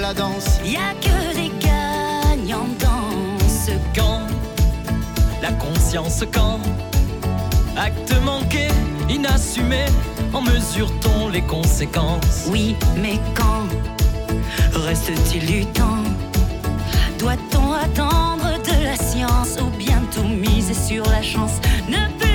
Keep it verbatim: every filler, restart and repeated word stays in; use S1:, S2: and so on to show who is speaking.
S1: la danse.
S2: Y a que des gagnants dans ce
S3: Quand la conscience, quand acte manqué, inassumé, en mesure-t-on les conséquences?
S2: Oui, mais quand reste-t-il du temps? Doit-on attendre de la science ou bientôt miser sur la chance? Ne peut